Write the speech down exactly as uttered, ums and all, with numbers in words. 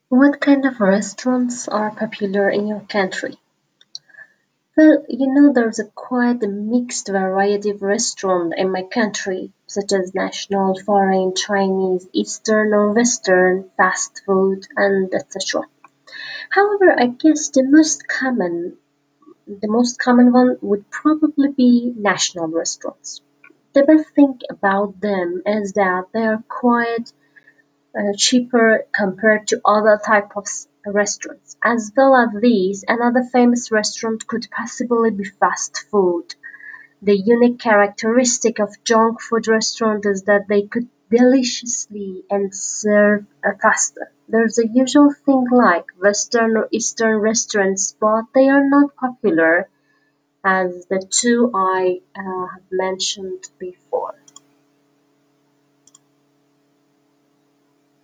What kind of restaurants are popular in your country? Well, you know, there's a quite a mixed variety of restaurants in my country, such as national, foreign, Chinese, Eastern or Western, fast food, and et cetera. However, I guess the most common, the most common one would probably be national restaurants. The best thing about them is that they are quite uh, cheaper compared to other type of s- restaurants. As well as these, another famous restaurant could possibly be fast food. The unique characteristic of junk food restaurant is that they cook deliciously and serve uh, faster. There's a usual thing like Western or Eastern restaurants, but they are not popular as the two I uh, have mentioned before.